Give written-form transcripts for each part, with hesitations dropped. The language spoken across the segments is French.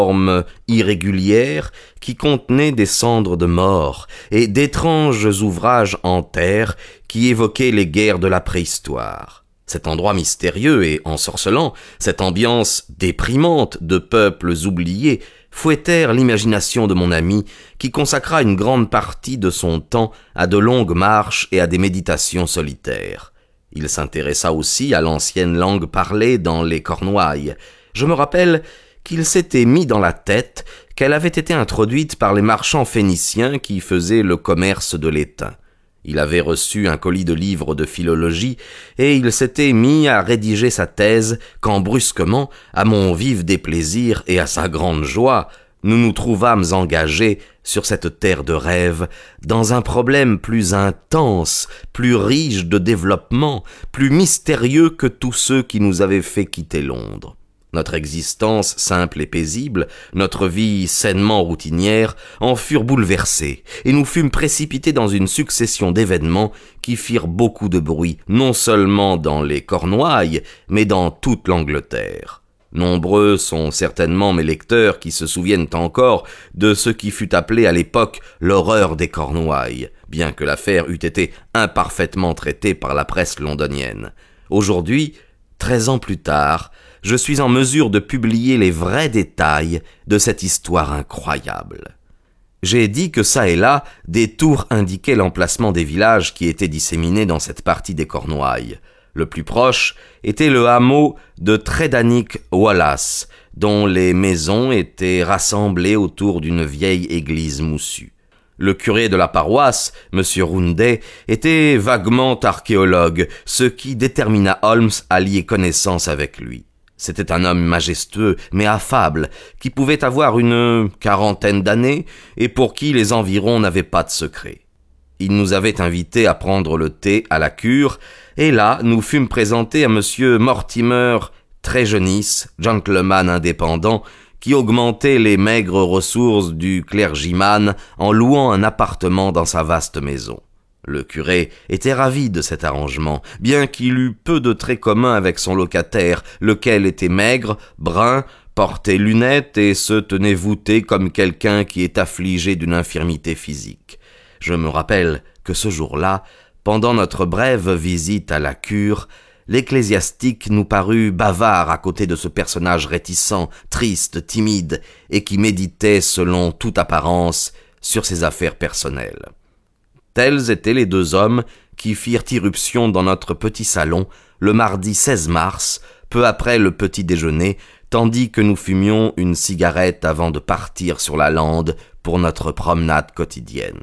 formes irrégulières qui contenaient des cendres de mort et d'étranges ouvrages en terre qui évoquaient les guerres de la préhistoire. Cet endroit mystérieux et ensorcelant, cette ambiance déprimante de peuples oubliés, fouettèrent l'imagination de mon ami, qui consacra une grande partie de son temps à de longues marches et à des méditations solitaires. Il s'intéressa aussi à l'ancienne langue parlée dans les Cornouailles. Je me rappelle qu'il s'était mis dans la tête qu'elle avait été introduite par les marchands phéniciens qui faisaient le commerce de l'étain. Il avait reçu un colis de livres de philologie et il s'était mis à rédiger sa thèse quand brusquement, à mon vif déplaisir et à sa grande joie, nous nous trouvâmes engagés sur cette terre de rêve dans un problème plus intense, plus riche de développement, plus mystérieux que tous ceux qui nous avaient fait quitter Londres. Notre existence simple et paisible, notre vie sainement routinière, en furent bouleversées, et nous fûmes précipités dans une succession d'événements qui firent beaucoup de bruit, non seulement dans les Cornouailles, mais dans toute l'Angleterre. Nombreux sont certainement mes lecteurs qui se souviennent encore de ce qui fut appelé à l'époque l'horreur des Cornouailles, bien que l'affaire eût été imparfaitement traitée par la presse londonienne. Aujourd'hui, 13 ans plus tard, je suis en mesure de publier les vrais détails de cette histoire incroyable. J'ai dit que çà et là, des tours indiquaient l'emplacement des villages qui étaient disséminés dans cette partie des Cornouailles. Le plus proche était le hameau de Tredannick Wallace, dont les maisons étaient rassemblées autour d'une vieille église moussue. Le curé de la paroisse, M. Rounday, était vaguement archéologue, ce qui détermina Holmes à lier connaissance avec lui. C'était un homme majestueux, mais affable, qui pouvait avoir une quarantaine d'années et pour qui les environs n'avaient pas de secret. Il nous avait invités à prendre le thé à la cure, et là, nous fûmes présentés à M. Mortimer Trégenis, gentleman indépendant, qui augmentait les maigres ressources du clergyman en louant un appartement dans sa vaste maison. Le curé était ravi de cet arrangement, bien qu'il eût peu de traits communs avec son locataire, lequel était maigre, brun, portait lunettes et se tenait voûté comme quelqu'un qui est affligé d'une infirmité physique. Je me rappelle que ce jour-là, pendant notre brève visite à la cure, l'ecclésiastique nous parut bavard à côté de ce personnage réticent, triste, timide, et qui méditait, selon toute apparence, sur ses affaires personnelles. Tels étaient les deux hommes qui firent irruption dans notre petit salon le mardi 16 mars, peu après le petit déjeuner, tandis que nous fumions une cigarette avant de partir sur la lande pour notre promenade quotidienne.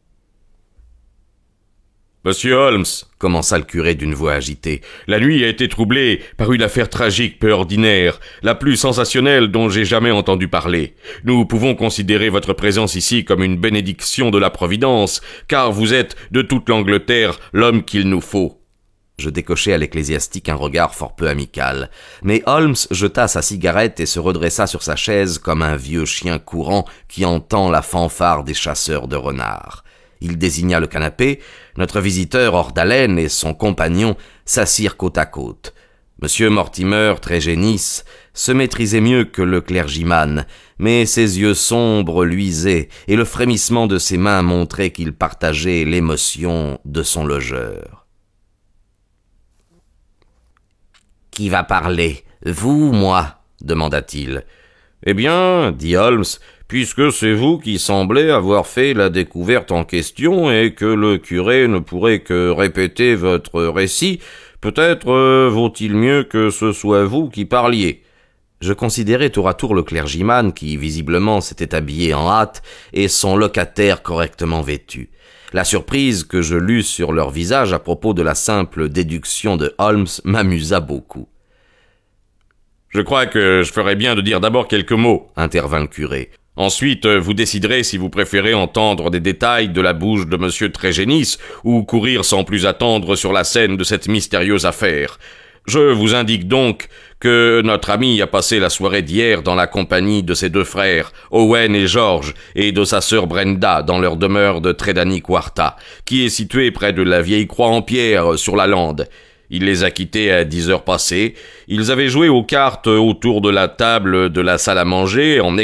« Monsieur Holmes, » commença le curé d'une voix agitée, « la nuit a été troublée par une affaire tragique peu ordinaire, la plus sensationnelle dont j'ai jamais entendu parler. Nous pouvons considérer votre présence ici comme une bénédiction de la Providence, car vous êtes, de toute l'Angleterre, l'homme qu'il nous faut. » Je décochai à l'ecclésiastique un regard fort peu amical, mais Holmes jeta sa cigarette et se redressa sur sa chaise comme un vieux chien courant qui entend la fanfare des chasseurs de renards. Il désigna le canapé, notre visiteur hors d'haleine et son compagnon s'assirent côte à côte. M. Mortimer Trégenis se maîtrisait mieux que le clergyman, mais ses yeux sombres luisaient et le frémissement de ses mains montrait qu'il partageait l'émotion de son logeur. « Qui va parler, vous ou moi ?» demanda-t-il. « Eh bien, dit Holmes, puisque c'est vous qui semblez avoir fait la découverte en question et que le curé ne pourrait que répéter votre récit, peut-être vaut-il mieux que ce soit vous qui parliez. » Je considérais tour à tour le clergyman qui, visiblement, s'était habillé en hâte et son locataire correctement vêtu. La surprise que je lus sur leur visage à propos de la simple déduction de Holmes m'amusa beaucoup. « Je crois que je ferais bien de dire d'abord quelques mots, » intervint le curé. « Ensuite, vous déciderez si vous préférez entendre des détails de la bouche de M. Trégenis ou courir sans plus attendre sur la scène de cette mystérieuse affaire. Je vous indique donc que notre ami a passé la soirée d'hier dans la compagnie de ses deux frères, Owen et George, et de sa sœur Brenda dans leur demeure de Tredannick Warta, qui est située près de la vieille croix en pierre sur la lande. Il les a quittés à 10 heures passées. Ils avaient joué aux cartes autour de la table de la salle à manger en